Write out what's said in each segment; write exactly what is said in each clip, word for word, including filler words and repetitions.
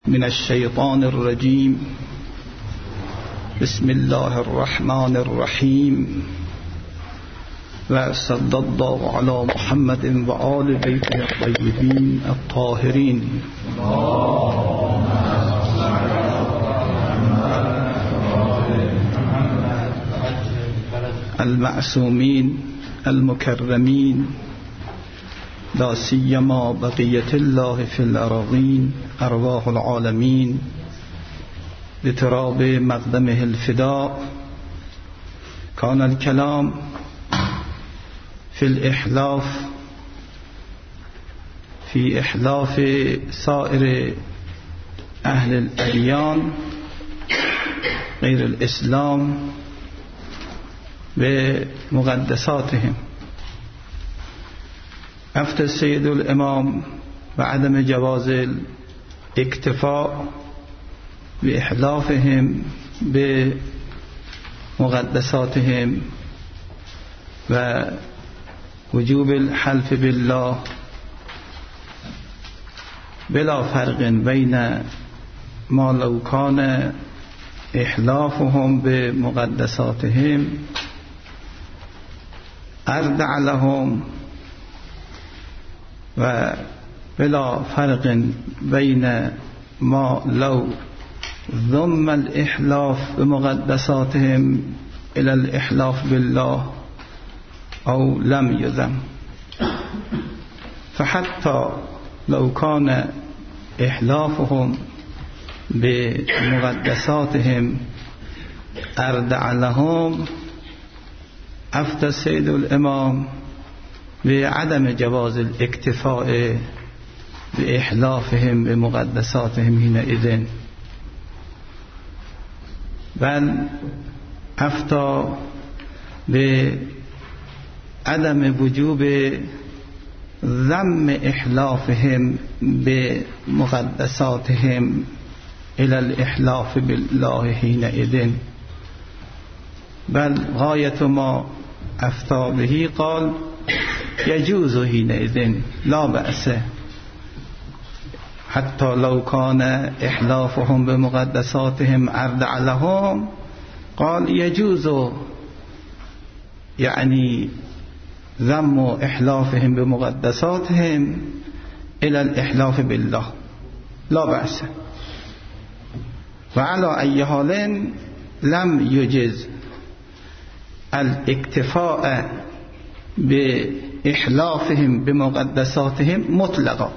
من الشيطان الرجيم. بسم الله الرحمن الرحيم. وصلى الله على محمد وآل بيته الطيبين الطاهرين. المعصومين المكرمين، لا سيما بقية الله في الأراضين، أرواح العالمين بتراب مقدمه الفداء. كان الكلام في الإحلاف في إحلاف سائر أهل الأديان غير الإسلام بمقدساتهم. أفتى السيد الإمام بعدم جواز الاكتفاء بإحلافهم بمقدساتهم ووجوب الحلف بالله بلا فرق بين ما لو كان إحلافهم بمقدساتهم أردع لهم، وبلا فرق بين ما لو ضم الإحلاف بمقدساتهم إلى الإحلاف بالله أو لم يضم. فحتى لو كان إحلافهم بمقدساتهم أردع لهم، أفتى السيد الإمام بعدم جواز الاكتفاء بإحلافهم بمقدساتهم حينئذ، بل أفتى بعدم وجوب ذم إحلافهم بمقدساتهم إلى الإحلاف بالله حينئذ، بل غاية ما أفتى به قال يجوز حينئذ لا بأس، حتى لو كان إحلافهم بمقدساتهم أردع لهم، قال يجوز يعني ذم إحلافهم بمقدساتهم إلى الإحلاف بالله لا بأس. وعلى أي حال لم يجز الاكتفاء بإحلافهم بمقدساتهم مطلقا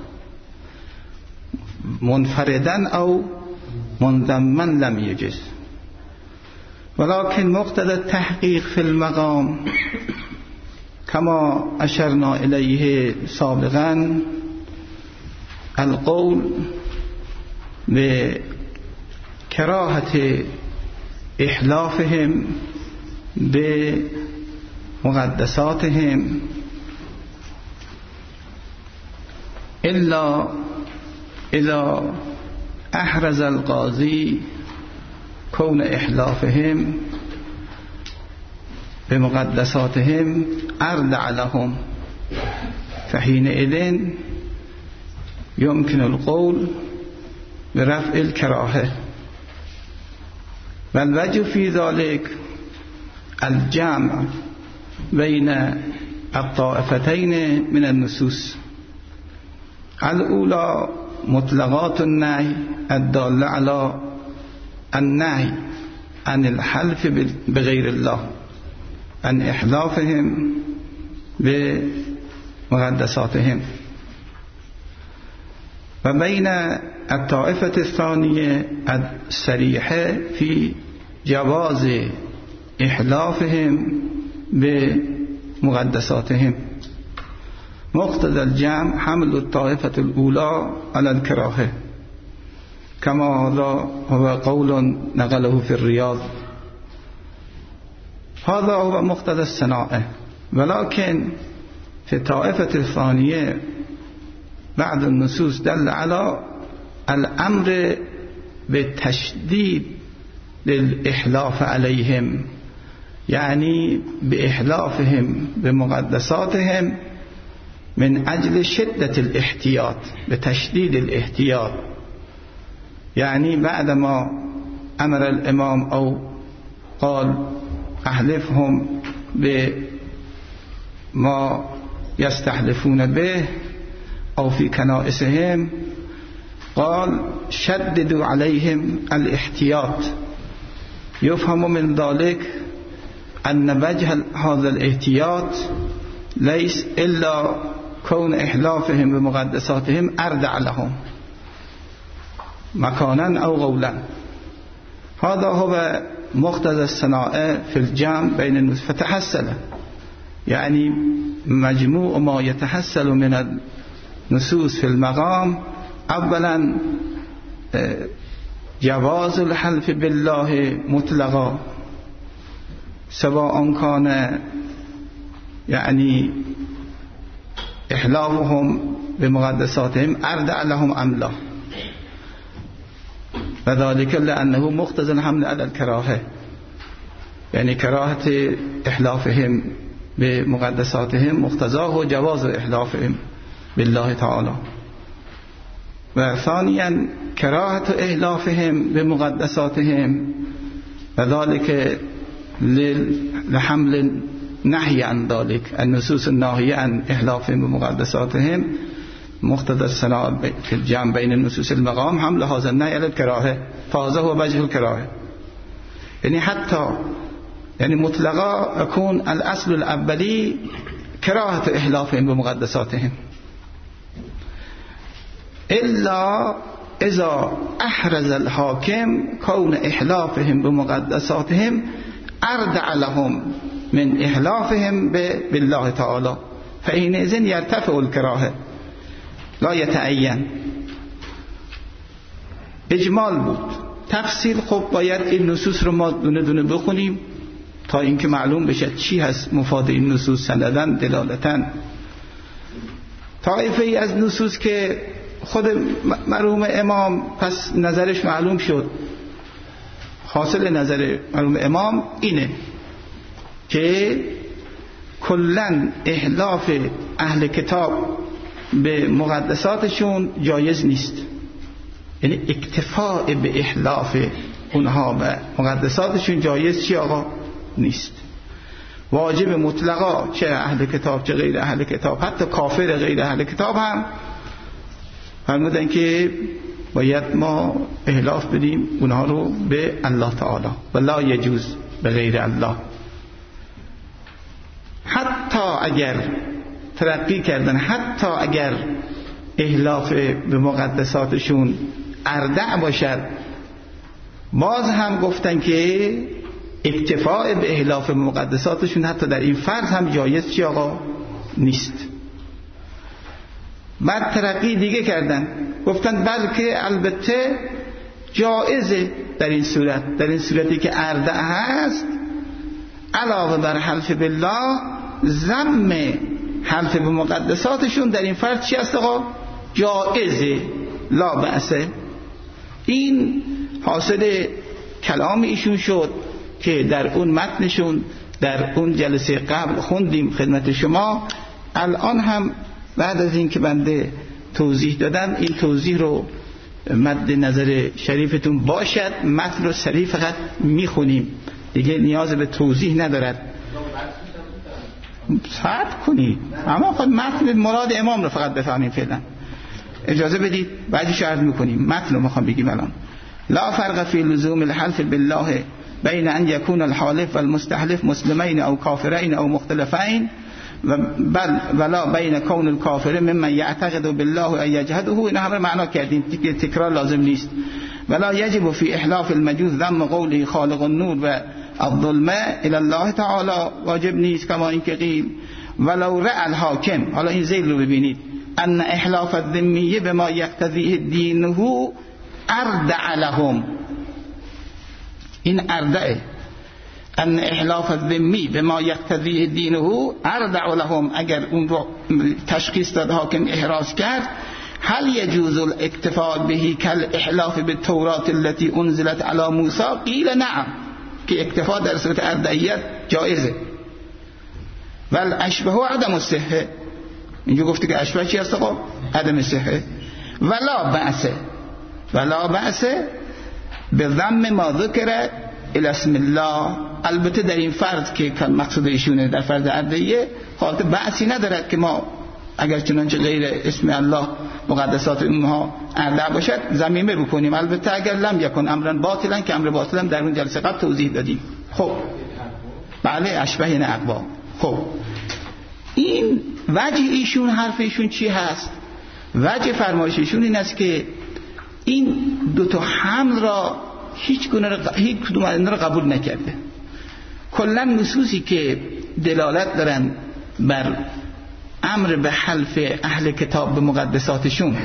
منفردا أو منضما لم يجز، ولكن مقتضى التحقيق في المقام كما أشرنا إليه سابقا القول بكراهة إحلافهم بمقدساتهم إلا إذا أحرز القاضي كون إحلافهم بمقدساتهم أردع لهم، فحينئذ يمكن القول برفع الكراهة. والوجه في ذلك الجمع بين الطائفتين من النصوص، الأولى مطلقات النهي الدالة على النهي عن الحلف بغير الله، عن إحلافهم بمقدساتهم، وبين الطائفة الثانية الصريحة في جواز إحلافهم بمقدساتهم. مقتضى الجمع حمل الطائفة الأولى على الكراهة، كما هذا هو قول نقله في الرياض. هذا هو مقتضى الصناعة. ولكن في الطائفة الثانية بعض النصوص دل على الأمر بالتشديد للإحلاف عليهم، يعني بإحلافهم بمقدساتهم من أجل شدة الاحتياط، بتشديد الاحتياط، يعني بعدما أمر الإمام أو قال أحلفهم بما يستحلفون به أو في كنائسهم، قال شددوا عليهم الاحتياط. يفهم من ذلك أن وجه هذا الاحتياط ليس إلا كون إحلافهم بمقدساتهم أردع لهم مكانا أو قولا. هذا هو مقتضى الصناعة في الجمع بين النصوص. فتحصل يعني مجموع ما يتحصل من النصوص في المقام، اولا جواز الحلف بالله مطلقا سواء كان يعني إحلافهم بمقدساتهم أردع لهم أم لا، وذلك لأنه مقتضى الحمل على الكراهة، يعني كراهة إحلافهم بمقدساتهم مقتضاه جواز إحلافهم بالله تعالى. وثانيا كراهة إحلافهم بمقدساتهم وذلك لحمل نهي عن ذلك. النصوص الناهية عن إحلافهم بمقدساتهم مقتضى الصناعة في الجمع بين النصوص المقام حمل هذا النهي على الكراهة، فهذا هو وجه الكراهة. يعني حتى يعني مطلقا يكون الأصل الأولي كراهة إحلافهم بمقدساتهم، إلا إذا أحرز الحاكم كون إحلافهم بمقدساتهم أردع لهم من إحلافهم بالله تعالى، فحينئذ يرتفع الكراهة لا يتعين. اجمال بود. تفصیل خب باید این نصوص رو ما دونه دونه بخونیم تا اینکه معلوم بشه چی هست مفاد این نصوص سندن دلالتن. طایفه ای از نصوص که خود مرحوم امام پس نظرش معلوم شد، حاصل نظر مرحوم امام اینه که کلن احلاف اهل کتاب به مقدساتشون جایز نیست، یعنی اکتفاء به احلاف اونها به مقدساتشون جایز چی آقا نیست. واجب مطلقا چه اهل کتاب چه غیر اهل کتاب، حتی کافر غیر اهل کتاب هم فرمودن که باید ما احلاف بدیم اونها رو به الله تعالی و لا یجوز به غیر الله. حتی اگر ترقی کردن، حتی اگر احلاف به مقدساتشون اردع باشد، باز هم گفتن که اکتفاء به احلاف به مقدساتشون حتی در این فرض هم جایز چی آقا نیست. بعد ترقی دیگه کردن، گفتن بلکه البته جایزه در این صورت، در این صورتی که اردع هست علاوه بر حلف بالله ضم حلف به مقدساتشون در این فرض چی است آقا؟ جایزه لا بأسه. این حاصل کلام ایشون شد که در اون متنشون در اون جلسه قبل خوندیم خدمت شما. الان هم بعد از این که بنده توضیح دادم این توضیح رو مد نظر شریفتون باشد، متن رو سریع فقط میخونیم دیگه نیاز به توضیح ندارد. صبر کنید اما خود متن مراد امام رو فقط بفهمیم فعلا. اجازه بدید بعدش عرض میکنیم. متن رو میخوام بگیم الان. لا فرق فی لزوم الحلف بالله بین ان یکون الحالف والمستحلف مسلمین او کافرین او مختلفین بل ولا بین کون الکافر ممن یعتقد بالله و یجحده. این همه معنا کردیم دیگه تکرار لازم نیست. ولا یجب فی احلاف المجوز ذم قوله خالق النور و الظلمه الى الله تعالی، واجب نیست کما این که قیل ولو رأى الحاکم. حالا این زیل رو ببینید. ان احلاف الذمیه بما یقتضیه دینه اردع لهم. این اردعه. ان احلاف الذمی بما یقتضیه دینه اردع لهم. اگر اون رو تشخیص داد حاکم احراز کرد، هل یجوز الاکتفاء به کل احلاف بالتورات التي انزلت على موسی؟ قیل نعم، که اکتفاء در صورت اردعیت جایزه. ول اشبه عدم الصحه. اینجا گفته که اشبه چی هست آقا؟ عدم صحه. ولا بأسه. ولا بأس به ضم ما ذکر الی اسم الله. البته در این فرض که مقصود ایشونه در فرض عدیه حالت بأسی ندارد که ما اگر چنانچه غیر اسم الله مقدسات اونها اردع باشد ضمیمه بکنیم. البته اگر لم یکن امرا باطلا که امر باطلا در اون جلسه قبل توضیح دادیم. خب بله اشبه این اقوا. خب این وجه ایشون حرف ایشون چی هست؟ وجه فرمایش ایشون این است که این دو تا حمل را هیچ گونه را هیچ کدوم از اینا را قبول نکرده. کلا نصوصی که دلالت دارن بر امر به حلف اهل کتاب به مقدساتشون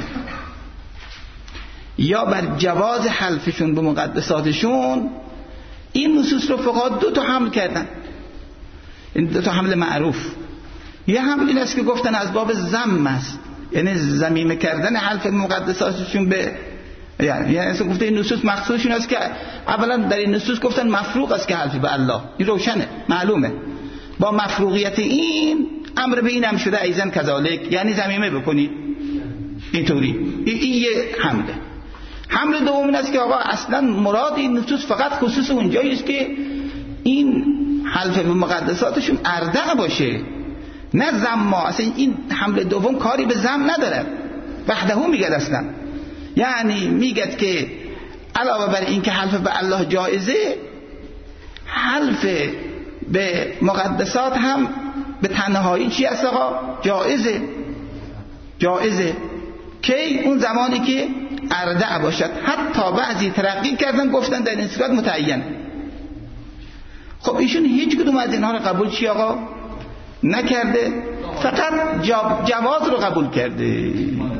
یا بر جواز حلفشون به مقدساتشون، این نصوص رو فقط دو تا حمل کردن. این دو تا حمل معروف. یه حمل این است که گفتن از باب ذم است، یعنی ذمیمه کردن حلف مقدساتشون به، یعنی یعنی گفته این نصوص مقصودشون است که اولا در این نصوص گفتن مفروغ است که حلف به الله، این روشنه معلومه. با مفروغیت این امر به اینم شده ایزن کذالک، یعنی ذمیمه بکنید اینطوری. این, این یه حمله. حمل دوم این است که آقا اصلا مراد این نصوص فقط خصوص اونجایی است که این حلف به مقدساتشون اردع باشه، نه ذم. اصلا این حمل دوم کاری به ذم نداره، وحده میگه اصلا. یعنی میگه که علاوه بر این که حلف به الله جایزه، حلف به مقدسات هم به تنهایی چی است آقا؟ جایزه. جایزه کی؟ اون زمانی که اردع باشد. حتی بعضی ترقی کردن گفتن در این صورت متعین. خب ایشون هیچ کدوم از اینها رو قبول چی آقا نکرده، فقط جواز رو قبول کرده.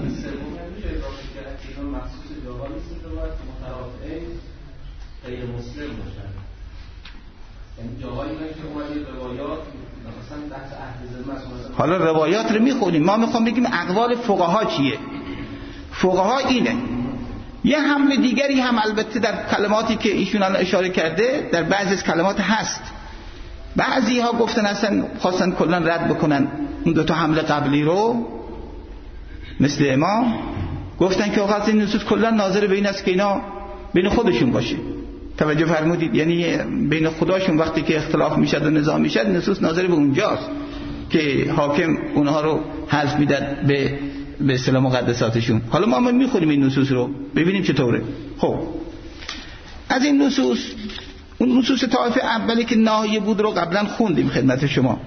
حالا روایات رو میخونیم، ما میخوام بگیم اقوال فقها چیه. فقها اینه. یه حمل دیگری هم البته در کلماتی که ایشون الان اشاره کرده در بعضی از کلمات هست. بعضی ها گفتن اصلا خواستن کلا رد بکنن اون دو تا حمله قبلی رو، مثل امام گفتن که آقا این نصوص کلا ناظر به این است که اینا بین خودشون باشه. توجه فرمودید؟ یعنی بین خداشون وقتی که اختلاف میشد و نزاع میشد، نصوص ناظر به اونجاست که حاکم اونها رو حذف میداد به به اصطلاح مقدساتشون. حالا ما هم میخونیم این نصوص رو ببینیم چطوره. خب از این نصوص، اون نصوص طایفه اولی که ناهی بود رو قبلا خوندیم خدمت شما.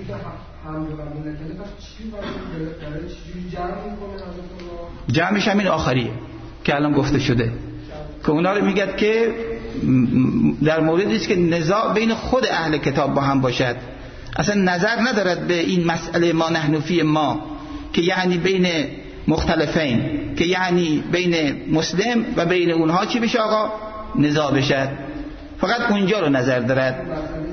جمعش همین آخریه که الان گفته شده که اونا رو میگد که در موردی است که نزاع بین خود اهل کتاب با هم باشد، اصلا نظر ندارد به این مسئله ما نحنفی ما که یعنی بین مختلفین، که یعنی بین مسلم و بین اونها چی بشه آقا؟ نزاع بشد. فقط اونجا رو نظر دارد.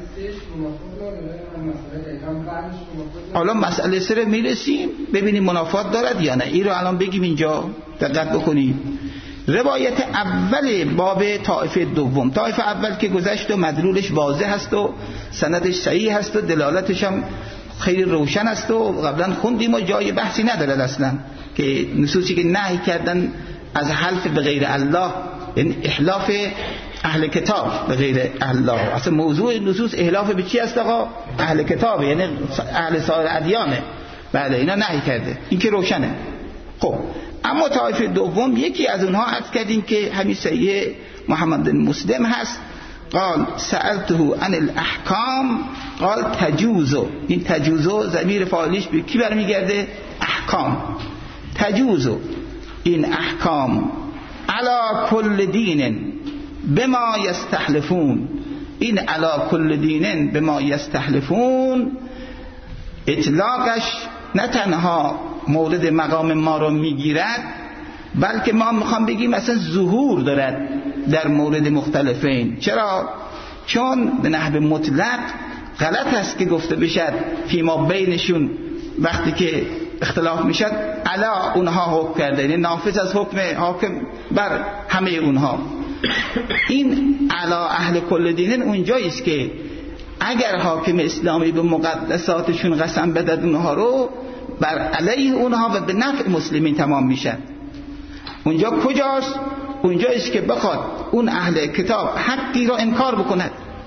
حالا مسئله سر میرسیم ببینیم منافات دارد یا نه. این رو الان بگیم اینجا دقت بکنید. روایت اول باب طائفه دوم، طائفه اول که گذشت و مدلولش واضح هست و سندش صحیح هست و دلالتش هم خیلی روشن است و قبلا خوندیم و جای بحثی ندارد اصلا، که نصوصی که نهی کردن از حلف به غیر الله، یعنی احلاف اهل کتاب به غیر الله. اصلا موضوع نصوص احلاف به چی است آقا؟ اهل کتاب، یعنی اهل سایر ادیانه. بله اینا نهی کرده، این که روشنه. خب اما طایفه دوم یکی از اونها عرض کردیم که همین صحیح محمد بن مسلم هست. قال سألته عن الاحکام قال تجوزو. این تجوزو ضمیر فاعلیش به کی برمیگرده؟ احکام. تجوزو این احکام علی کل دین بما یستحلفون. این علی کل دین بما یستحلفون اطلاقش نه تنها مورد مقام ما رو میگیرد، بلکه ما میخوام بگیم مثلا ظهور دارد در مورد مختلفین. چرا؟ چون به نحو مطلق غلط است که گفته بشد فیما بینشون وقتی که اختلاف میشد علا اونها حکم کرده، یعنی نافذ از حکم حاکم بر همه اونها. این علا اهل کل دینن اونجایی است که اگر حاکم اسلامی به مقدساتشون قسم بدهد اونها رو، بر علیه اونها و به نفع مسلمین تمام میشن. اونجا کجاست؟ اونجاییست که بخواد اون اهل کتاب حقی را انکار بکند.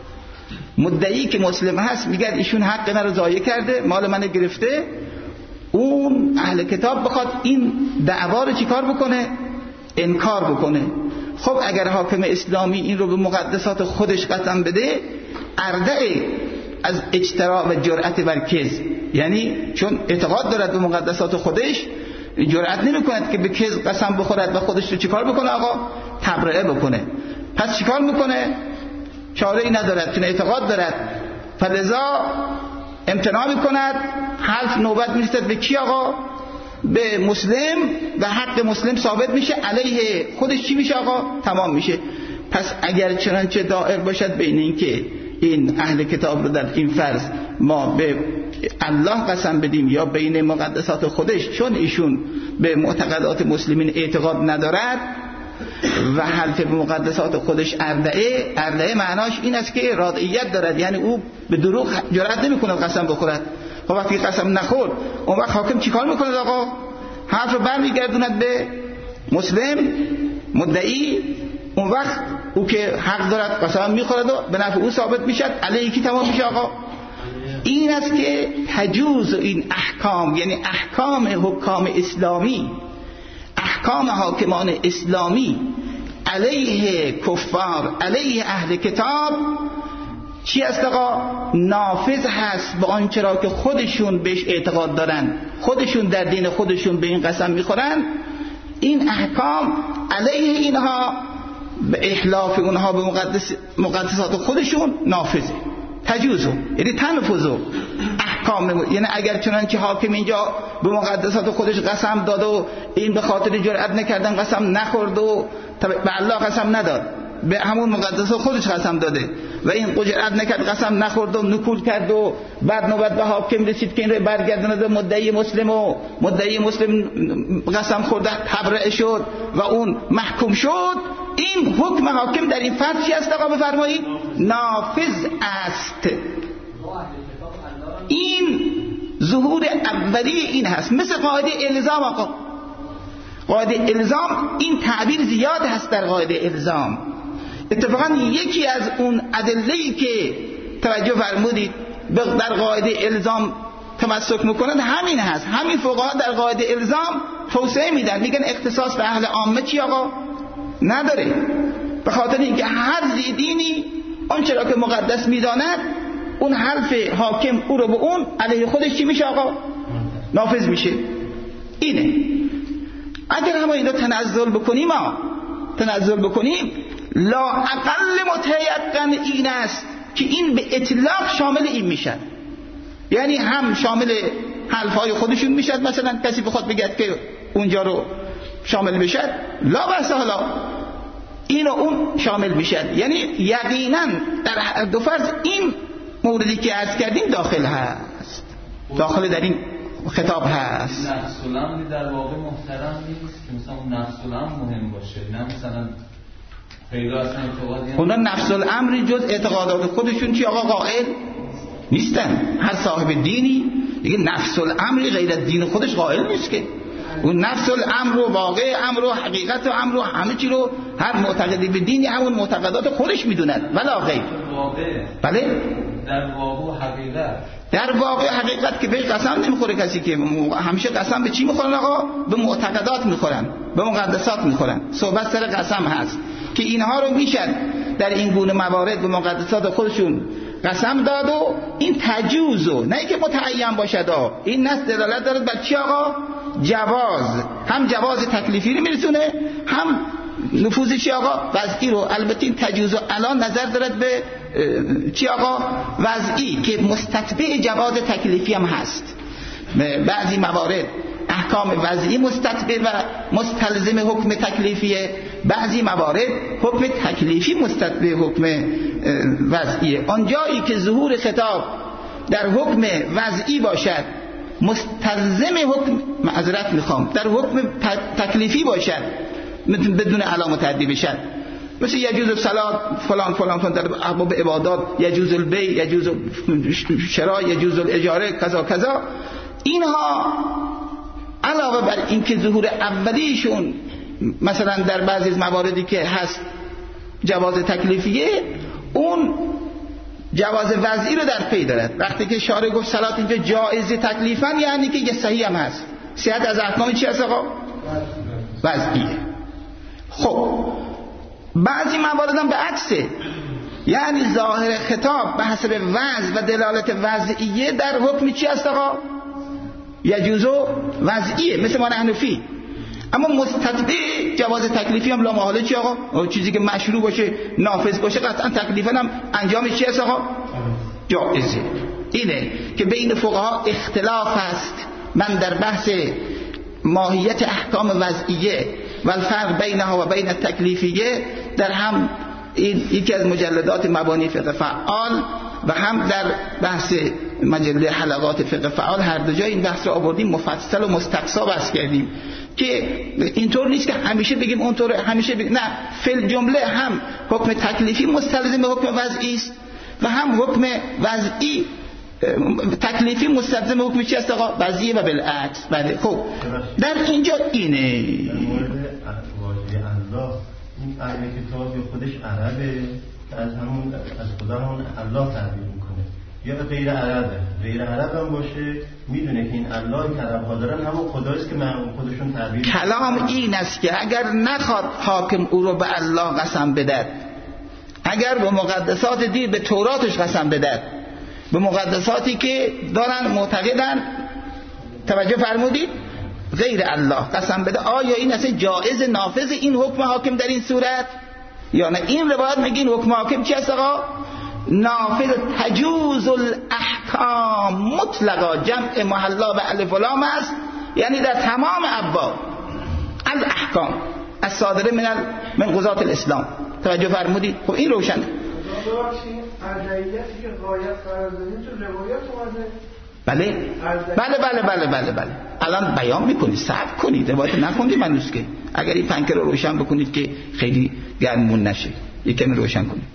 مدعی که مسلم هست میگه ایشون حق من رو ضایع کرده، مال منو گرفته، اون اهل کتاب بخواد این دعوا رو چیکار بکنه؟ انکار بکنه. خب اگر حاکم اسلامی این رو به مقدسات خودش قسم بده، اردع از اجتراء و جرأت بر کذب، یعنی چون اعتقاد دارد به مقدسات خودش، جرأت نمی کند که به کذب قسم بخورد و خودش رو چیکار بکنه؟ آقا تبرئه بکنه. پس چیکار میکنه؟ چاره ای ندارد، چون اعتقاد دارد، فلذا امتناع میکند. حلف نوبت میرسد به کی آقا؟ به مسلم، و حق مسلم ثابت میشه، علیه خودش چی میشه آقا؟ تمام میشه. پس اگر چنانچه دائر باشد بین این که این اهل کتاب رو در این فرض ما به الله قسم بدیم یا بین مقدسات خودش، چون ایشون به معتقدات مسلمین اعتقاد ندارد و حلف به مقدسات خودش اردعه، اردعه معناش این است که رادعیت دارد، یعنی او به دروغ جرأت نمی‌کند قسم بخورد. خب وقتی قسم نخورد، اون وقت حاکم چیکار می‌کند آقا؟ حرف رو برمیگردوند به مسلم مدعی. اون وقت او که حق دارد قسم می‌خورد و به نفع او ثابت میشد، علیه کی تمام میشه آقا؟ این است که تجوز این احکام، یعنی احکام حکام اسلامی، احکام حاکمان اسلامی علیه کفار، علیه اهل کتاب چی است آقا؟ نافذ هست به آنچه را که خودشون بهش اعتقاد دارن، خودشون در دین خودشون به این قسم میخورن. این احکام علیه اینها به احلاف اونها به مقدس مقدسات خودشون نافذه. تجوزو یعنی تنفذو احکام، یعنی اگر چنانچه حاکم اینجا به مقدسات خودش قسم داد و این به خاطر جرأت نکردن قسم نخورد و به الله قسم نداد، به همون مقدسات خودش قسم داده و این جرأت نکرد قسم نخورد و نکول کرد و بعد نوبت به حاکم رسید که این رو برگردونه به مدعی مسلم و مدعی مسلم قسم خورده تبرئه شد و اون محکوم شد. این حکم حاکم در این فرض چی است آقا بفرمایید؟ نافذ است. این ظهور اولی این هست، مثل قاعده الزام آقا. قاعده الزام این تعبیر زیاد هست در قاعده الزام. اتفاقا یکی از اون ادله‌ای که توجه فرمودید در قاعده الزام تمسک میکنند همین هست. همین فقها در قاعده الزام توسعه میدن، میگن اختصاص به اهل عامه چی آقا؟ نداره، به خاطر اینکه هر دینی آنچه را که مقدس میداند اون حرف حاکم او رو به اون علیه خودش چی میشه آقا؟ نافذ میشه. اینه. اگر همه این رو تنزل بکنیم ما تنزل بکنیم لا اقل متیقن این است که این به اطلاق شامل این میشد، یعنی هم شامل حلفهای خودشون میشد، مثلا کسی بخواد بگه که اونجا رو شامل میشد، لا بس حالا اینو اون شامل میشد، یعنی یقینا در دو فرض این موردی که عرض کردیم داخل هست، داخل در این خطاب هست. نفس الامر در واقع محترم نیست که مثلا اون نفس الامر مهم باشه، نه مثلا پیدا اصلا اعتقادی هم اونا نفس الامر جز اعتقادات خودشون چی آقا قائل نیستن. هر صاحب دینی دیگه نفس الامر غیر از دین خودش قائل نیست که. اون نفس الامر و واقع امر و حقیقت و امر و همه چی رو هر معتقدی به دینی همون معتقدات خودش میدوند ولا غیر. واقع بله در واقع حقیقت، در واقع حقیقت که بهش قسم نمیخوره کسی، که همیشه قسم به چی میخورن آقا؟ به معتقدات میخورن، به مقدسات میخورن. صحبت سر قسم هست که اینها رو میشد در این گونه موارد به مقدسات خودشون قسم داد و این تجوزو، نه که متعین باشد. این نص دلالت دارد بر چی آقا؟ جواز، هم جواز تکلیفی رو میرسونه، هم نفوذ چی آقا؟ وضعی رو. البته این تجوز الان نظر دارد به چی آقا؟ وضعی، که مستتبع جواز تکلیفی هم هست. بعضی موارد احکام وضعی مستتبع و مستلزم حکم تکلیفیه، بعضی موارد حکم تکلیفی مستتبع حکم وضعیه. آنجایی که ظهور خطاب در حکم وضعی باشد مستلزم حکم، معذرت میخوام، در حکم تکلیفی باشد بدون علامه تعدی بشد، مثل یجوز الصلات فلان فلان فلان در ابواب عبادات، یجوز البیع، یجوز شراء، یجوز الاجاره، کذا کذا. اینها علاوه بر اینکه ظهور اولیشون مثلا در بعضی از مواردی که هست جواز تکلیفیه، اون جواز وضعی رو در پی دارد. وقتی که شارع گفت صلات اینجا جایز تکلیفاً، یعنی که یه صحیح هم هست. صحت از احکام چی هست آقا؟ وضعیه. خب بعضی موارد هم به عکسه، یعنی ظاهر خطاب به حسب وضع و دلالت وضعیه در حکم چی هست آقا؟ یجوزو وضعیه، مثل ما حنفی. اما مستتبع جواز تکلیفی هم لا محاله چی آقا؟ چیزی که مشروع باشه، نافذ باشه، قطعا تکلیفا هم انجامش چی هست آقا؟ جایزه. اینه که بین فقها اختلاف هست. من در بحث ماهیت احکام وضعیه و الفرق بینها و بین تکلیفیه در هم این یکی از مجلدات مبانی فقه فعال و هم در بحث مجله حلقات فقه فعال هر دو جای این بحث رو آوردیم، مفصل و مستقصا بحث کردیم که اینطور نیست که همیشه بگیم اونطور، همیشه بگیم نه، فل جمله هم حکم تکلیفی مستلزم حکم وضعی است و هم حکم وضعی تکلیفی مستلزم حکم چی است آقا؟ وضعی و بالعکس. بله خب در اینجا اینه در مورد واژه الله، این اهل کتاب خودش عربه که از همون از خدا همون الله تعبیر میکنه، یا غیر عربه؟ غیر عرب هم باشه میدونه که این الله که عرب‌ها دارن همون خداییست که من خودشون تعبیر. کلام این است که اگر نخواد حاکم او رو به الله قسم بدهد، اگر به مقدسات دین، به توراتش قسم بدهد، به مقدساتی که دارن معتقدن، توجه فرمودید، غیر الله قسم بده، آیا این اصلا جایز نافذ این حکم حاکم در این صورت یا نه؟ این روایت میگه این حکم حاکم چی است آقا؟ نافذ. تجوز الاحکام مطلقا، جمع محلا به الف و لام است، یعنی در تمام ابواب الاحکام الصادره من من قضات الاسلام. توجه فرمودید؟ خب این روشنه. بله بله بله بله بله بله الان بیان میکنید، صبر کنید، روایت نخوندید من که اگر این پنکه رو روشن بکنید که خیلی گرمون نشه، یکم روشن کنید.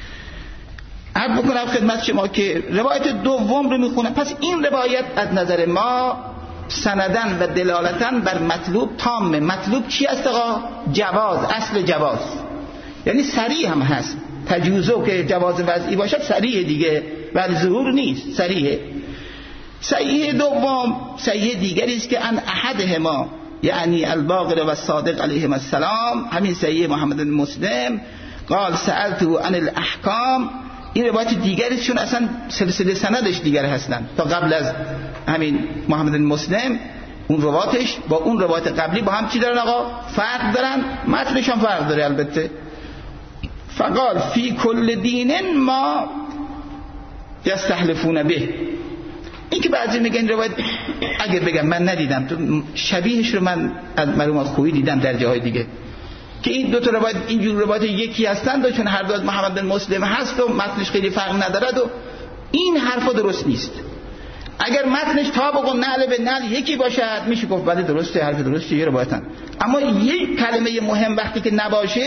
عرض بکنم خدمت شما که روایت دوم رو میخونم. پس این روایت از نظر ما سندن و دلالتن بر مطلوب تامه. مطلوب چی است آقا؟ جواز، اصل جواز، یعنی صریح هم هست. تجوزو که جواز وضعی باشد صریح دیگه، ولی ظهور نیست، صریحه. صحیح دوم صحیح دیگری است که ان احدهما یعنی الباقر و الصادق علیهم السلام، همین صحیح محمد بن مسلم، قال سألته عن الاحکام. این روایت دیگری چون اصلا سلسله سندش دیگر هستن، تا قبل از همین محمد بن مسلم اون روایتش با اون روایت قبلی با هم چی دارن آقا؟ فرق دارن، متنش هم فرق داره البته. فقال فی کل دین ما یستحلفون به. این که بعضی میگن روایت، اگه بگم من ندیدم، تو شبیهش رو من از معلومات خوبی دیدم در جاهای دیگه که این دو تا روایت اینجور روایت یکی هستند و چون هر دو از محمد بن مسلم هست و متنش خیلی فرق ندارد و این حرفا درست نیست. اگر متنش طابق و نعل به نعل یکی باشد میشه گفت بله درسته، حرف درسته، یه روایتن. اما یک کلمه مهم وقتی که نباشه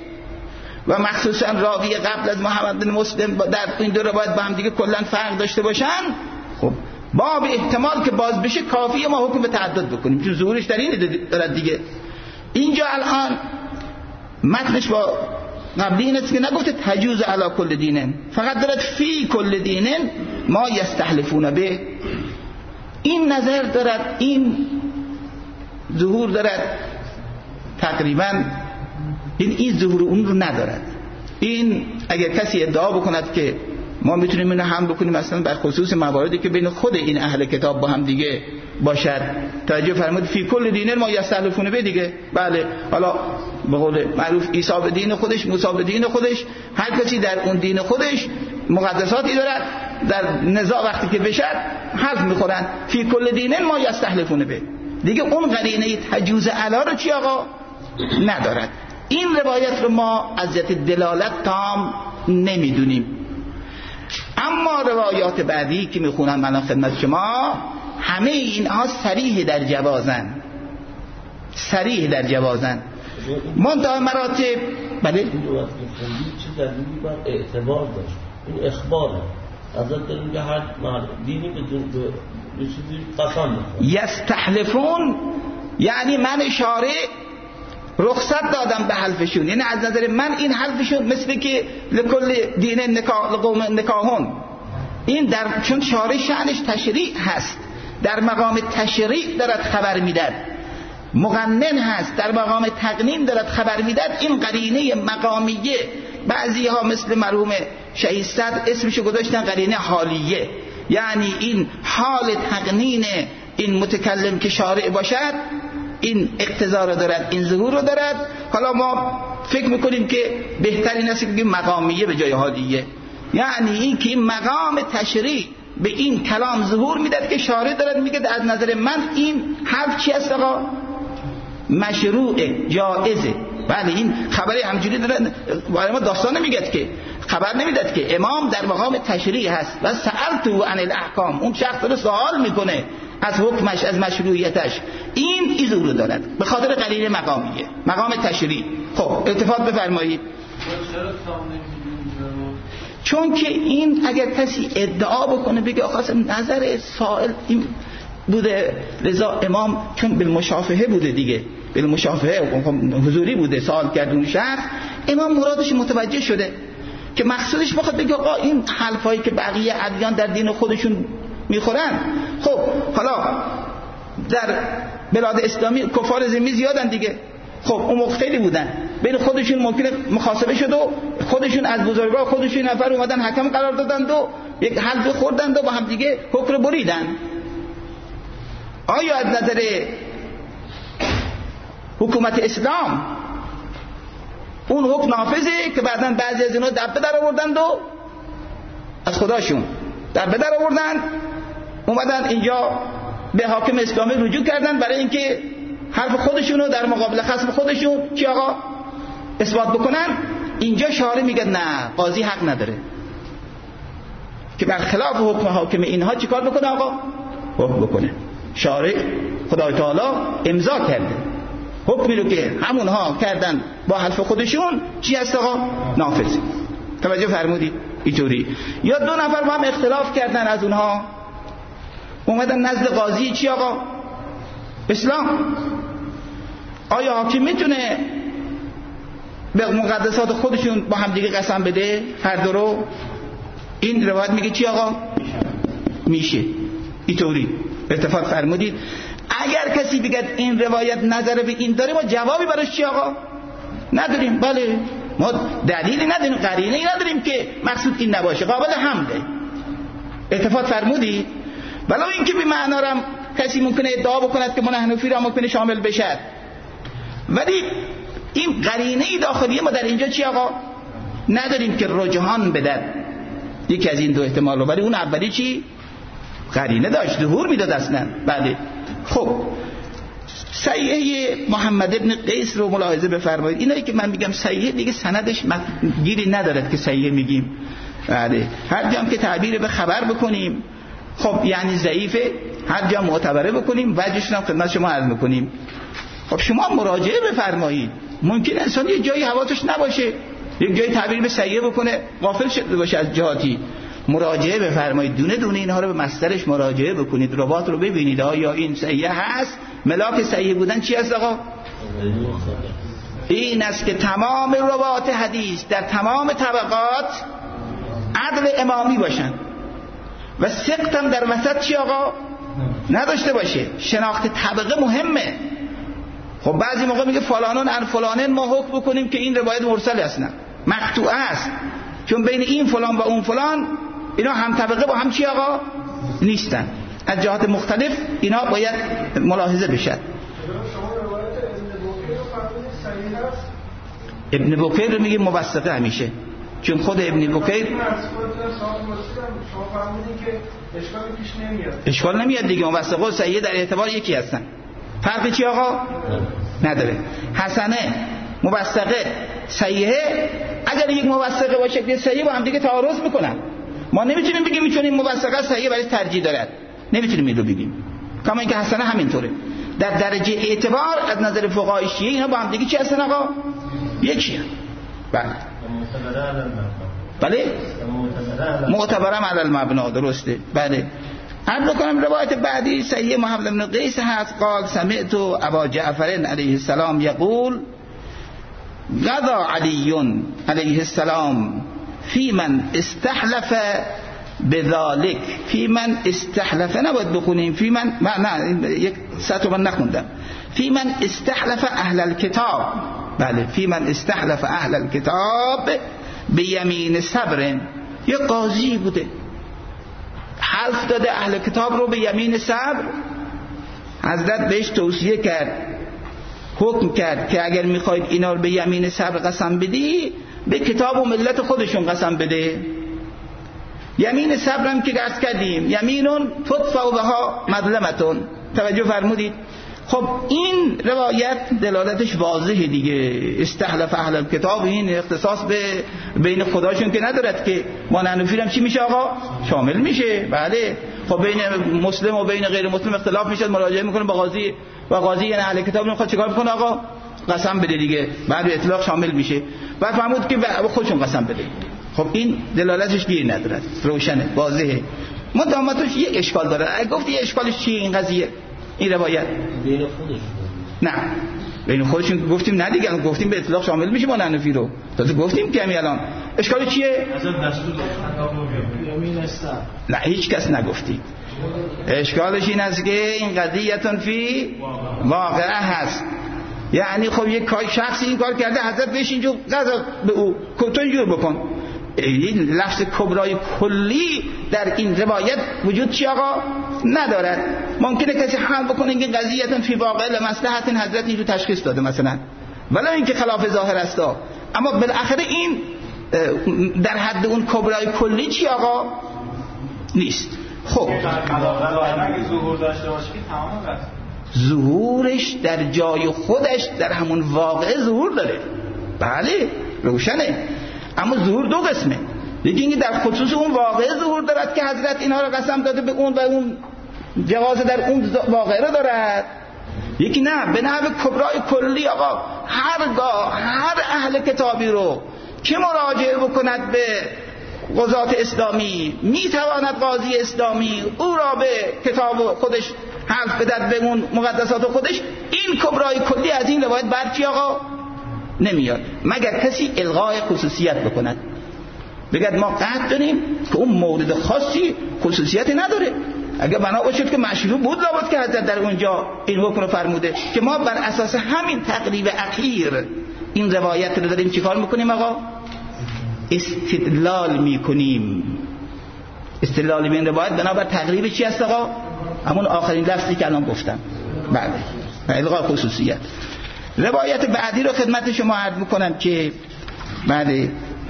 و مخصوصا راوی قبل از محمد بن مسلم در این دو روایت با هم دیگه کلا فرق داشته باشن، خب باب احتمال که باز بشه کافیه ما حکم به تعدد بکنیم، چون ظهورش در این دارد دیگه. اینجا الان متنش با قبلی این است که نگفته تجوز علی کل دینن، فقط دارد فی کل دینن ما یستحلفون به. این نظر دارد، این ظهور دارد، تقریبا این این ظهور اون رو ندارد. این اگر کسی ادعا بکند که ما میتونیم اینو هم بکنیم مثلا بر خصوص مواردی که بین خود این اهل کتاب با هم دیگه باشد، توجه فرمودید فی کل دینه ما یستحلفون به دیگه، بله حالا به قول معروف عیسی به دین خودش، موسی به دین خودش، هر کسی در اون دین خودش مقدساتی دارد، در نزاع وقتی که بشد حرف میخورن فی کل دینه ما یستحلفون به دیگه. اون قرینه تجوز علا رو چی آقا ندارد. این روایت رو ما از جهت دلالت تام نمیدونیم. اما روایات بعدی که میخونم من خدمت شما همه اینها صریح در جوازن، صریح در جوازن. منتها مراتب بله این روایت چه دلیلی بر اعتبار داشت؟ این اخباره حضرت داریم که هر دینی به چیزی قسم میخوره. یستحلفون یعنی من اشاره رخصت دادم به حلفشون. یعنی از نظر من این حلفشون مثل که لکل دین نکاح لقوم نکاحون، این در چون شارع شأنش تشریع هست، در مقام تشریع دارد خبر میداد، مقنن هست، در مقام تقنین دارد خبر میداد. این قرینه مقامیه، بعضی ها مثل مرحوم شهید صدر اسمشو گذاشتن قرینه حالیه، یعنی این حال تقنین این متکلم که شارع باشد این اقتضا رو دارد، این ظهور رو دارد. حالا ما فکر میکنیم که بهترین است که بگیم مقامیه به جای حالیه، یعنی این که این مقام تشریع به این کلام ظهور میداد که شارع دارد میگه از نظر من این حرف چی است آقا؟ مشروعه، جائزه. بله این خبری همجوری داره برای ما داستان نمیگد که، خبر نمیداد که امام در مقام تشریع هست و سألتو عن الاحکام، اون شخص رو سوال میکنه از حکمش، از مشروعیتش. این ایزو رو دارد به خاطر قرینه مقامیه، مقام تشریع. خب التفات بفرمایید. چون که این اگر کسی ادعا بکنه بگه آخه نظر سائل این بوده، لذا امام چون بالمشافهه بوده دیگه، بالمشافهه حضوری بوده سوال کرد اون شخص، امام مرادش متوجه شده که مقصودش بخواد بگه آقا این حلفایی که بقیه ادیان در دین خودشون میخورن، خب حالا در بلاد اسلامی کفار ذمی زیادن دیگه، خب اون موقع خیلی بودن، بین خودشون ممکنه مخاصمه شد و خودشون از بزرگان خودشون نفر اومدن حکم قرار دادند و یک حلف خوردند و با هم دیگه حکم رو بریدن. آیا از نظر حکومت اسلام اون حکم نافذه که بعداً بعضی از اینا دبه در آوردند و از خداشون دبه در آوردند اومدن اینجا به حاکم اسلامی رجوع کردن برای اینکه حرف خودشون رو در مقابل خصم خودشون چی آقا اثبات بکنن؟ اینجا شارع میگه نه، قاضی حق نداره که برخلاف حکم حاکم اینها چیکار بکنه آقا؟ حکم بکنه. شارع خدای تعالی امضا کرده حکمی رو که همونها کردن با حلف خودشون چی هست آقا؟ نافذ. توجه فرمودید؟ اینطوری. یا دو نفر با هم اختلاف کردن از اونها اومدن نزد قاضی چی آقا؟ اسلام. آیا حاکم میتونه به مقدسات خودشون با هم دیگه قسم بده فرد رو؟ این روایت میگه چی آقا؟ میشه. اینطوری اتفاق فرمودید. اگر کسی بگه این روایت نظر به این داره، ما جوابی براش چی آقا؟ نداریم. بله ما دلیلی نداریم، قرینه‌ای نداریم که مقصود این نباشه، قابل حمله. اتفاق فرمودید. ولو اینکه به معنا رم کسی ممکنه ادعا بکند که من حنفی را ممکنه شامل بشد، ولی این قرینه داخلی ما در اینجا چی آقا؟ نداریم که رجحان بدن یکی از این دو احتمال رو، ولی اون اولی چی؟ قرینه داشت، ظهور میداد اصلا. بله. خب صحیحه محمد ابن قیس رو ملاحظه بفرمایید. اینایی که من میگم صحیحه دیگه سندش گیری ندارد که صحیحه میگیم. بله. هر جام که تعبیر به خبر بکنیم خب یعنی ضعیفه، هر جا معتبره بکنیم وجهش هم خدمت شما عرض میکنیم. خب شما مراجعه بفرمایید. ممکن انسان یه جایی حواسش نباشه، یک جایی تعبیر به صحیحه بکنه غافل شده باشه از جهاتی. مراجعه بفرمایید، دونه دونه اینها رو به مصدرش مراجعه بکنید، رباط رو ببینید آیا این صحیحه هست. ملاک صحیح بودن چی هست آقا؟ این است که تمام رباط حدیث در تمام طبقات عدل امامی باشن و سقط هم در وسط چی آقا؟ نداشته باشه. شناخت طبقه مهمه. خب بعضی موقع میگه فلانان ان فلانن ما حکم بکنیم که این روایت مرسل اصلا مقطوعه است، چون بین این فلان و اون فلان اینا هم طبقه با هم چی آقا؟ نیستن. از جهات مختلف اینا باید ملاحظه بشد. ابن بکیر رو میگه موثقه همیشه، چون خود ابن بکیر اشکال نمیاد دیگه. موثقه و صحیحه در اعتبار یکی هستن. فرق چی آقا؟ نداره. حسنه، موثقه، صحیحه اگر یک موثقه باشه که صحیحه با هم دیگه تعارض میکنن. ما نمیتونیم بگیم چون این موثقه صحیحه برای ترجیح دارد، نمیتونیم این رو بگیم. کما اینکه حسنه همینطوره. در درجه اعتبار از نظر فقهای شیعه اینا با هم دیگه چی هستن آقا؟ یکی هستن. بله. بله؟ معتبرم علی المبنا. درسته. بله. عرض کنم روایت بعدی صحیح محمد بن قیس هست. قال سمعت ابا جعفر علیه السلام یقول قضا علی علیه السلام فی من استحلف بذالک، فی من استحلف نباید بخونیم، فی من نه یک سطر من نخوندم، فی من استحلف اهل الکتاب، بله فی من استحلف اهل الکتاب به یمین صبر. یک قاضی بوده حلف داده اهل کتاب رو به یمین صبر، حضرت بهش توصیه کرد، حکم کرد که اگر میخواید اینا رو به یمین صبر قسم بدی به کتاب و ملت خودشون قسم بده. یمین صبرم که درس کردیم یمینون تدفع بها مظلمتون، توجه فرمودید. خب این روایت دلالتش واضحه دیگه، استحلف اهل الکتاب این اختصاص به بین خداشون که ندارد که ما نحنفی هم چی میشه آقا؟ شامل میشه. بله خب بین مسلم و بین غیر مسلم اختلاف میشه، مراجعه میکنه با قاضی و قاضی یعنی اهل کتاب میخواد چیکار میکنه آقا؟ قسم بده دیگه، بعد اطلاق شامل میشه. بعد فرمود که خودشون قسم بده. خب این دلالتش گیر ندارد، روشنه واضحه. مدامتش یک اشکال داره. اگه گفتی اشکالش چیه این قضیه این روایت؟ بین خودشون نه بین خودشون گفتیم نه دیگه، گفتیم به اطلاق شامل میشه با نحنفی رو، تازه گفتیم که همین الان اشکال چیه؟ نه هیچ کس نگفتی. اشکالش این است که این قضیه‌تون فی واقعه هست، یعنی خب یک شخصی این کار کرده حضرت بهش اینجور قضا به او تو اینجور بکن. این لفظ کبرای کلی در این روایت وجود چی آقا؟ ندارد. ممکنه کسی حال بکنه این قضیه‌تون فی واقع لمصلحت این حضرت اینجور تشخیص داده مثلا، ولی اینکه خلاف ظاهر است، اما بالاخره این در حد اون کبرای کلی چی آقا؟ نیست. خب ظهور داشته باشه که تمام رفت. ظهورش در جای خودش در همون واقعه ظهور داره، بله روشنه. اما ظهور دو قسمه، یکی اینکه در خصوص اون واقعه ظهور دارد که حضرت اینها رو قسم داده به اون و اون جواز در اون واقعه رو دارد، یکی نه به نحو کبرای کلی آقا هرگاه هر اهل کتابی رو که مراجعه بکند به قضات اسلامی میتواند قاضی اسلامی او را به کتاب خودش حلف بدد به اون مقدسات خودش. این کبرای کلی از این روایت برچی آقا نمیاد، مگر کسی الغای خصوصیت بکند، بگد ما قطع داریم که اون مورد خاصی خصوصیت نداره. اگر بنا باشد که مشروع بود لابد که حضرت در اونجا این حکم رو فرموده که ما بر اساس همین تقریب اخیر این روایت رو داریم چیکار میکنیم آقا؟ استدلال میکنیم. استدلال به این روایت بنابر تقریب چی هست آقا؟ همون آخرین لفظی که الان گفتم، بله الغای خصوصیت. روایت بعدی رو خدمت شما عرض میکنم که بعد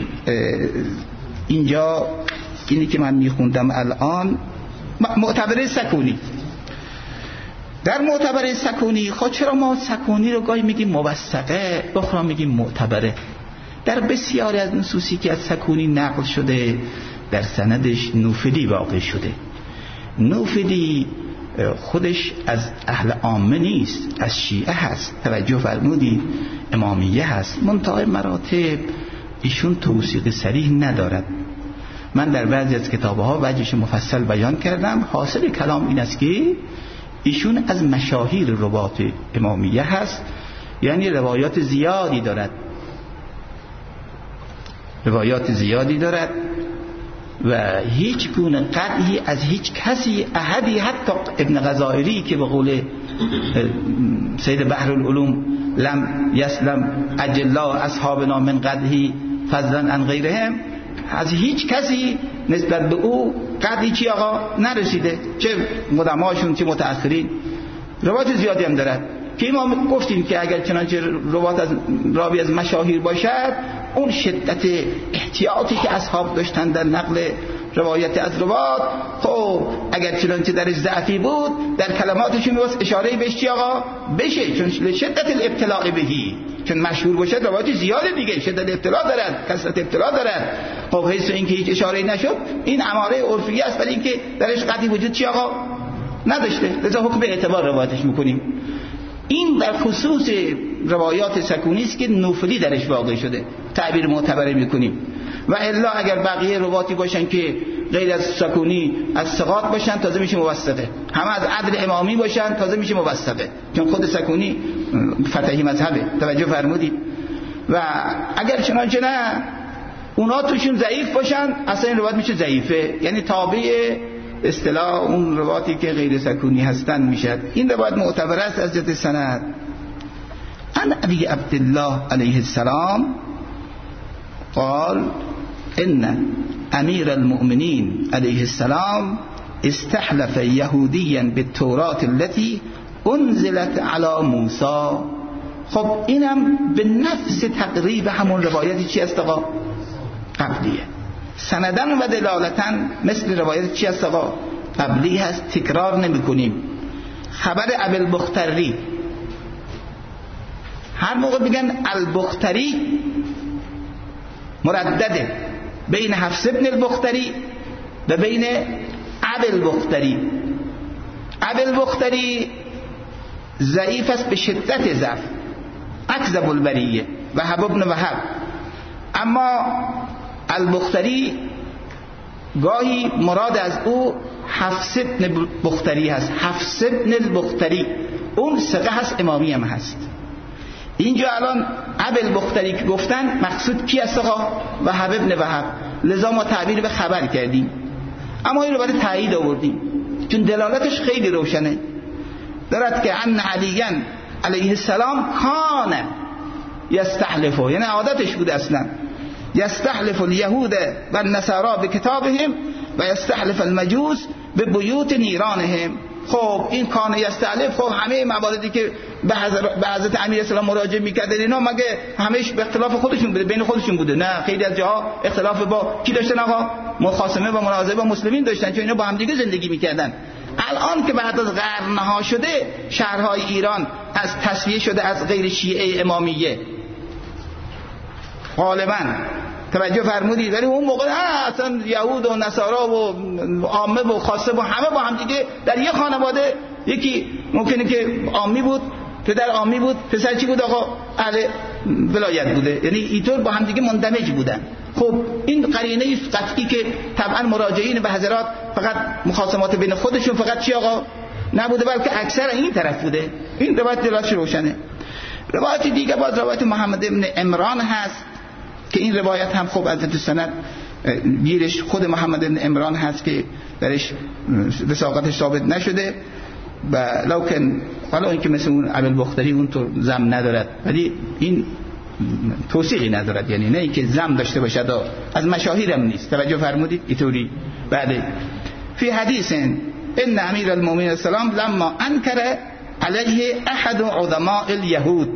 اینجا اینی که من میخوندم الان معتبر سکونی. در معتبر سکونی خود چرا ما سکونی رو گاهی میگیم موثقه بخرا میگیم معتبره؟ در بسیاری از نصوصی که از سکونی نقل شده در سندش نوفلی واقع شده. نوفلی خودش از اهل عامه نیست، از شیعه هست، توجه فرمودید، امامیه هست، منتهای مراتب ایشون توثیق صریح ندارد. من در بعضی از کتابها وجهش مفصل بیان کردم. حاصل کلام این است که ایشون از مشاهیر روات امامیه هست، یعنی روایات زیادی دارد روایات زیادی دارد و هیچ گونه قطعی از هیچ کسی احدی، حتی ابن غزائری که به قول سید بحرالعلوم لم یسلم اجلا اصحابنا من قدحی فضلا عن غیرهم، از هیچ کسی نسبت به او قدری چی آقا نرسیده، چه مقدماشون چه متأخرین. روایت زیادی هم دارد که ما گفتیم که اگر چنانچه روایت از راوی از مشاهیر باشد، اون شدت احتیاطی که اصحاب داشتن در نقل روایت از روات، خب اگر چنانچه درش ضعفی بود در کلماتشون می‌واس اشاره بهش چی آقا بشه، چون شدت الابتلاء بهی، چون مشهور باشه روایت زیاده دیگه، شدت ابتلا دارد، کثرت ابتلا دارد. خب حیث اینکه هیچ اشاره نشد این اماره عرفی است، ولی اینکه درش قطعی وجود چی آقا نداشته، لذا حکم به اعتبار روایتش میکنیم. این در خصوص روایات سکونی است که نوفلی درش واقع شده، تعبیر معتبره میکنیم. و الا اگر بقیه رواتی باشن که غیر از سکونی از ثقات باشن تازه میشه موثقه، همه از عدل امامی باشن تازه میشه موثقه، چون خود سکونی فتحی مذهبه، توجه فرمودید. و اگر چنانچه نه اونا توشون ضعیف باشن اصلا این روایت میشه ضعیفه، یعنی تابع اصطلاح اون روایتی که غیر سکونی هستن میشد. این روایت معتبر است از جهت سند. عن ابی عبدالله علیه السلام قال ان امیر المؤمنین علیه السلام استحلف یهودیا بالتوراة التي انزلت علی موسی. خب اینم به نفس تقریب همون روایتی چی است آقا؟ قبلیه. سندن و دلالتن مثل روایت چی است آقا؟ قبلی هست، تکرار نمی کنیم. خبر ابوالبختری، هر موقع بگن البختری مردده بین حفص ابن البختری و بین ابوالبختری. ابوالبختری ضعیف است به شدت ضعف، اکذب البریه وهب ابن وهب. اما البختری گاهی مراد از او حفص ابن بختری هست، حفص ابن البختری اون ثقه هست، امامی هم هست. اینجا الان ابوالبختری که گفتن مقصود کی است آقا؟ وهب ابن وهب، لذا ما تعبیر به خبر کردیم، اما این رو برای تایید آوردیم چون دلالتش خیلی روشنه. دارد که ان علیاً علیه السلام کان یستحلفه، یعنی عادتش بود اصلا، یستحلف الیهود و النصارا بکتابهم و یستحلف المجوس به بیوت نیرانهم. خب این کان یستحلف، خب همه مواردی که به حضرت امیر اسلام مراجعه میکردن اینا مگه همش به اختلاف خودشون بوده، بین خودشون بوده؟ نه، خیلی از جاها اختلاف با کی داشتن آقا؟ مخاصمه و مناظره با مسلمین داشتن، چون اینا با هم دیگه زندگی میکردن. الان که بعد از قرنها شده شهرهای ایران از تصفیه شده از غیر شیعه امامیه غالبا، توجه فرمودید؟ ولی اون موقع اصلا یهود و نصارا و عامه و خاصه و همه با هم دیگه در یک خانواده، یکی ممکنه که عامی بود، پدر عامی بود، پسر چی بود آقا؟ اهل ولایت بوده، یعنی اینطور با هم دیگه مندمج بودن. خب این قرینه قطعی که طبعا مراجعین به حضرات فقط مخاصمات بین خودشون فقط چی آقا نبوده، بلکه اکثر این طرف بوده. این روایت دلالتش روشنه. روایت دیگه باز روایت محمد ابن عمران هست که این روایت هم خب از تو سند گیرش خود محمد ابن عمران هست که درش وثاقتش ثابت نشده و لکن حالا این که مثل اون ابوالبختری اون تو زم ندارد، ولی این توثیقی ندارد، یعنی نه اینکه زم داشته باشد، از مشاهیرم نیست. توجه فرمودید؟ اینطوری. بعد فی حدیث ان امیر المؤمنین السلام لما انکر علیه احد عظماء الیهود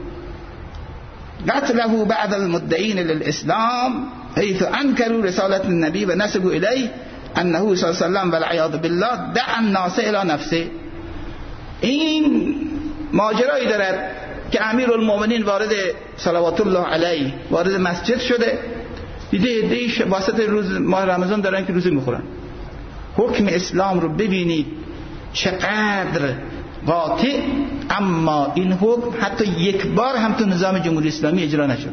قتله بعد المدعین للاسلام حيث انکروا رسالت النبی و نسبوا الیه انه صلی الله علیه و سلم والعیاذ بالله دعا الناس الی نفسه. این ماجرایی دارد که امیر المؤمنین وارد صلوات الله علیه وارد مسجد شده، دیده دیش واسط روز ماه رمضان دارن که روزه میخورن. حکم اسلام رو ببینید چقدر قاطع، اما این حکم حتی یک بار هم تو نظام جمهوری اسلامی اجرا نشد،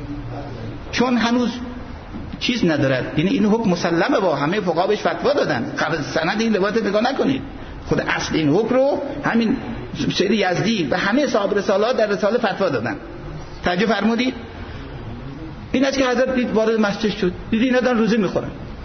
چون هنوز چیز ندارد. یعنی این حکم مسلمه، با همه فقها بهش فتوا دادن. قبل سند این روایت نگاه نکنید، خود اصل این حکم رو همین سید یزدی و همه صاحب رسالات در رساله فتوا دادن. توجه فرمودید؟ این است که حضرت دید وارد مسجد شد، دیدی اینا دارن روزه میخورن.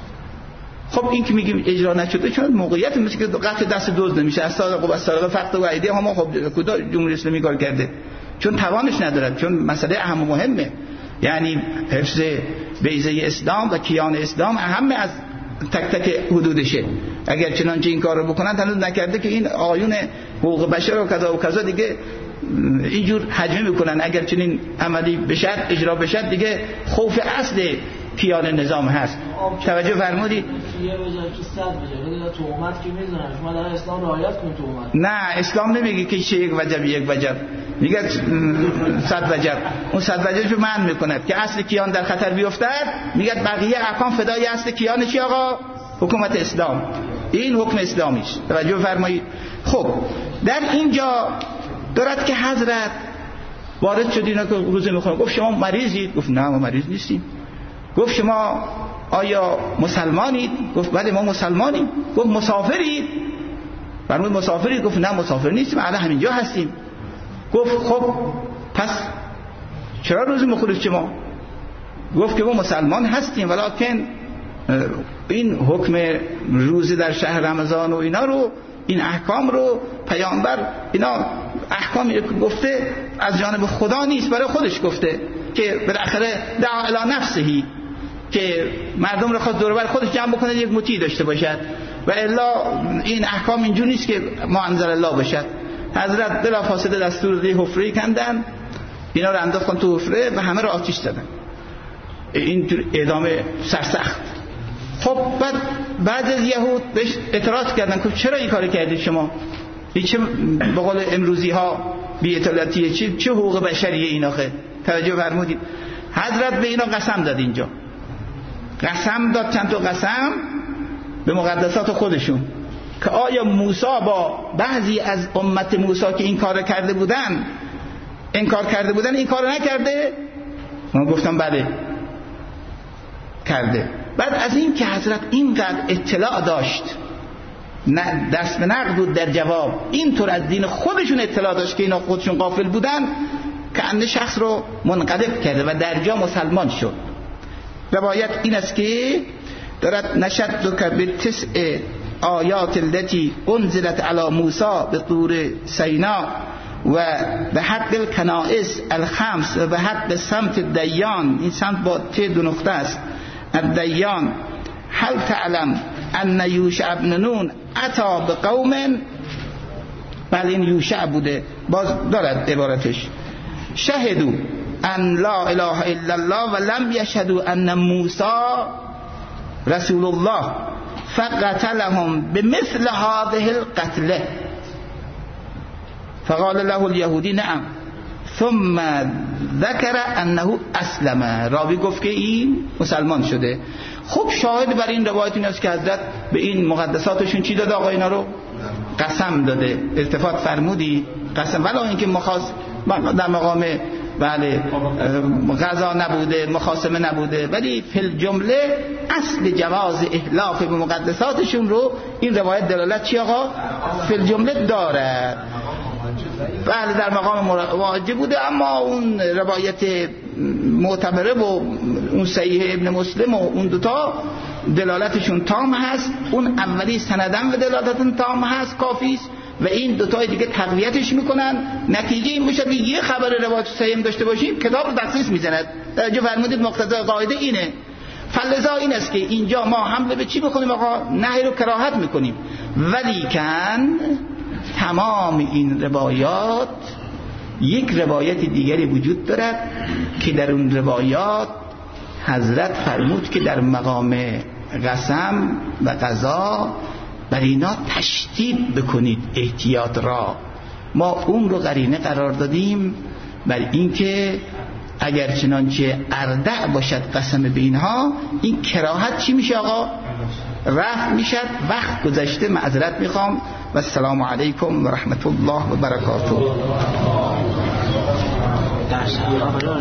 خب این که میگیم اجرا نشده چون موقعیت مثل که قطع دست دزد نمیشه، از سارق و سارق فقط و ایده هم خب کجا جمهوری اسلامی کار کرده؟ چون توانش ندارد، چون مسئله اهم و مهمه، یعنی حفظ بیضه اسلام و کیان اسلام اهم از تک تک حدودشه. اگر چنانچه این کار رو بکنن هنوز نکرده که این آیون حقوق بشر و کذا و کذا دیگه اینجور حجمه میکنن. اگر چنین عملی بشد اجرا بشد دیگه خوف اصل کیان نظام هست. توجه فرمودید؟ یه بجای که صد بجای تهمت که میزنن شما در اسلام رعایت کنید تهمت. نه، اسلام نمیگه که چه یک وجب یک وجب، میگه صد وجب. اون صد وجب رو معنی میکند که اصل کیان در خطر بیفتد، میگه بقیه احکام فدای اصل کیان چی آقا؟ حکومت اسلام. این حکم اسلامیش. توجه فرمایید. خب در اینجا دارد که حضرت وارد شد، اینا که روزه میخورن، گفت شما مریضید؟ گفت نه ما مریض نیستیم. گفت شما آیا مسلمانید؟ گفت بله ما مسلمانیم. گفت مسافرید؟ فرمود مسافرید؟ گفت نه مسافر نیستیم، الان همینجا هستیم. گفت خب پس چرا روزه میخورید شما؟ گفت که ما مسلمان هستیم ولکن این حکم روزه در شهر رمضان و اینا رو، این احکام رو پیامبر اینا احکامی رو گفته از جانب خدا نیست، برای خودش گفته که بالاخره دعا الی نفسهی، که مردم رو خواست دور بر خودش جمع بکنه یک مطیع داشته باشد و الا این احکام اینجوری نیست که ما انزل الله باشد. حضرت بلافاصله دستور دی حفره کندن، اینا رو انداختن تو حفره و همه رو آتش زدن. این اعدام سرسخت. خب بعد بعد از یهود بهش اعتراض کردن که چرا این کار کردید شما؟ این چه به قول امروزی ها بی اطلاعاتیه، چه چه حقوق بشریه این آخه؟ توجه فرمودید. حضرت به اینا قسم داد، اینجا قسم داد، چند تا قسم به مقدسات خودشون، که آیا موسی با بعضی از امت موسی که این کار کرده بودن انکار کرده بودن این کار نکرده؟ من گفتم بله کرده. بعد از این که حضرت اینقدر اطلاع داشت، نه دست به نقد بود در جواب، اینطور از دین خودشون اطلاع داشت که اینا خودشون غافل بودن، که انده شخص رو منقلب کرده و در جا مسلمان شد. روایت این است که دارد نشد که به تسع آیات التي انزلت علی موسی به طور سینا و به حق الکنائس الخمس و به حق سمت دیان، این سمت با ت دو نقطه است، الدیان، هل تعلم ان یوشع ابن نون اتا به قوم، بله این یوشع بوده، باز دارد عبارتش، شهدو ان لا اله الا الله و لم یشهدو ان موسی رسول الله فقتلهم بمثل هذه القتله فقال له اليهودی نعم ثم ذکر انه اسلم، راوی گفت که این مسلمان شده. خب شاهد بر این روایت این است که حضرت به این مقدساتشون چی داده آقا؟ اینا رو قسم داده. التفات فرمودی قسم، ولی اینکه مخاص در مقام بله غذا نبوده، مخاصمه نبوده، ولی فی الجمله اصل جواز احلاف به مقدساتشون رو این روایت دلالت چی آقا؟ فی الجمله داره. بله در مقام واجب بوده، اما اون روایت معتبره و اون صحیح ابن مسلم و اون دوتا دلالتشون تام هست. اون اولی سندن و دلالتشون تام هست، کافی است، و این دوتای دیگه تقویتش میکنن. نتیجه این میشه که یه خبر روایت صحیح داشته باشیم کتاب رو دسترس میزند. جو فرمودید مقتضای قاعده اینه. فلذا این است که اینجا ما حمله به چی بکنیم آقا؟ نهی رو کراهت میکنیم، ولی کن تمام این روایات یک روایت دیگری وجود دارد که در اون روایات حضرت فرمود که در مقام قسم و قضا بر اینا تشدید بکنید احتیاط را. ما اون رو قرینه قرار دادیم بر اینکه اگر چنانچه اردع باشد قسم به اینها، این کراهت چی میشه آقا؟ رفع میشد. وقت گذشته، معذرت میخوام و السلام علیکم و رحمت الله و برکاته.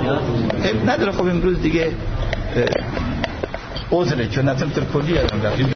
نداره خب امروز دیگه عذره چون نتونم تر کلی